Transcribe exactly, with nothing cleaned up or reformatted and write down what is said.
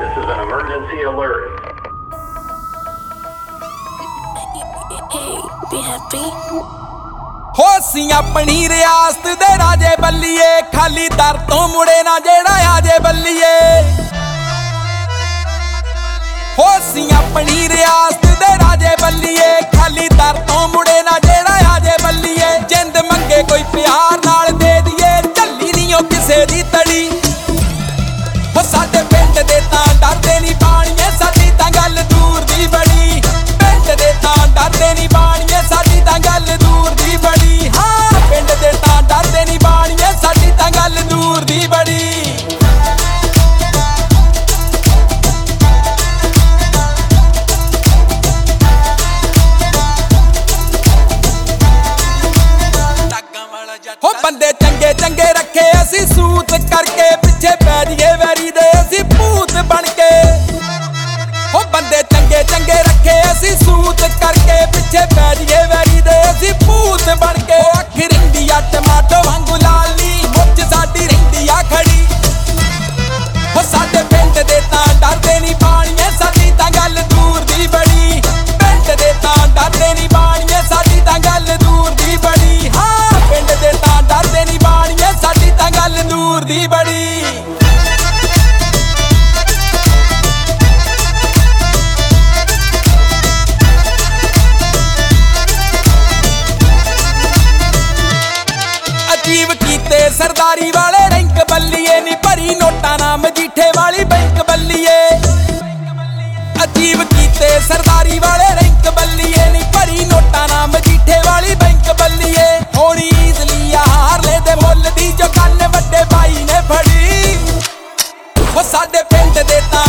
This is an emergency alert. Hey, be happy. ਹੋਸੀ ਆਪਣੀ ਰਿਆਸਤ ਦੇ ਰਾਜੇ ਬੱਲੀਏ, ਖਾਲੀ ਦਰ ਤੋਂ ਮੁੜੇ ਨਾ ਜਿਹੜਾ ਆਜੇ ਬੱਲੀਏ। ਹੋਸੀ ਆਪਣੀ ਰਿਆਸਤ ਦੇ ਰਾਜੇ ਬੱਲੀਏ, ਖਾਲੀ ਦਰ ਤੋਂ ਮੁੜੇ ਨਾ ਜਿਹੜਾ ਆਜੇ ਬੱਲੀਏ। ਜਿੰਦ ਮੰਗੇ ਕੋਈ ਪਿਆਰ ਨਾਲ ਦੇ ਦਈਏ, ਝੱਲੀ ਨੀ ਉਹ ਕਿਸੇ ਦੀ ਤੜੀ। ਹੋ ਸਾਡੇ ਪਿੰਡ ਦੇ ਤਾਂ ਡਰਦੇ ਨੀ ਬਾਣੀਏ, ਸਾਡੀ ਤਾਂ ਗੱਲ ਦੂਰ ਦੀ ਬੜੀ। ਪਿੰਡ ਦੇ ਤਾਂ ਡਰਦੇ ਨੀ ਬਾਣੀਏ, ਸਾਡੀ ਤਾਂ ਗੱਲ ਦੂਰ ਦੀ ਬੜੀ। ਹਾਂ ਪਿੰਡ ਦੇ ਤਾਂ ਡਰਦੇ ਨੀ ਬਾਣੀਏ, ਸਾਡੀ ਤਾਂ ਗੱਲ ਦੂਰ ਦੀ ਬੜੀ। ਹੋ ਬੰਦੇ ਚੰਗੇ ਚੰਗੇ ਰੱਖੇ ਅਸੀਂ ਸੂਤ ਕਰਕੇ, ਪਿੱਛੇ ਪੈ ਜੀਏ ਵੈਰੀ ਦੇ ਅਸੀਂ ਭੂਤ ਬਣ ਕੇ। ਹੋ ਬੰਦੇ ਚੰਗੇ ਚੰਗੇ ਰੱਖੇ ਅਸੀਂ ਸੂਤ ਕਰਕੇ, ਪਿੱਛੇ ਪੈ ਜੀਏ ਵੈਰੀ ਦੇ ਅਸੀਂ ਭੂਤ ਬਣ ਕੇ। ਉਹ ਅੱਖ ਰਿੰਦੀ ਆ ਟਮਾਟੋ ਵਾਂਗੂ ਲਾਲੀ, ਮੁੱਛ ਸਾਡੀ ਰਹਿੰਦੀ ਆ ਖੜੀ। ਹੋ ਸਾਡੇ ਪਿੰਡ ਦੇ ਤਾਂ ਡਰਦੇ ਨੀ ਬਾਣੀਏ, ਸਾਡੀ ਤਾਂ ਗੱਲ ਦੂਰ ਦੀ ਬੜੀ। ਪਿੰਡ ਦੇ ਤਾਂ ਡਰਦੇ ਨੀ ਬਾਣੀਏ, ਸਾਡੀ ਤਾਂ ਗੱਲ ਦੂਰ ਦੀ ਬੜੀ। ਹਾਂ ਪਿੰਡ ਦੇ ਤਾਂ ਡਰਦੇ ਨੀ ਬਾਣੀਏ, ਸਾਡੀ ਤਾਂ ਗੱਲ ਦੂਰ ਦੀ ਬੜੀ। ਅਜੀਬ ਕੀਤੇ ਸਰਦਾਰੀ ਵਾਲੇ ਰੈਂਕ ਬੱਲੀਏ, ਨੀ ਭਰੀ ਨੋਟਾਂ ਨਾ ਮਜੀਠੇ ਵਾਲੀ ਬੈਂਕ ਬੱਲੀਏ। ਅਜੀਬ ਕੀਤੇ ਸਰਦਾਰੀ ਵਾਲੇ ਰੈਂਕ ਬੱਲੀਏ, ਨੀ ਭਰੀ ਨੋਟਾਂ ਨਾ ਮਜੀਠੇ ਵਾਲੀ ਬੈਂਕ ਬੱਲੀਏ। ਹੋਣੀ ਈਜ਼ਲੀ ਆ ਹਾਰਲੇ ਦੇ ਮੁੱਲ ਦੀ, ਜੋ ਕੰਨ ਵੱਡੇ ਬਾਈ ਨੇ ਫੜੀ। ਹੋ ਸਾਡੇ ਪਿੰਡ ਦੇ ਤਾਂ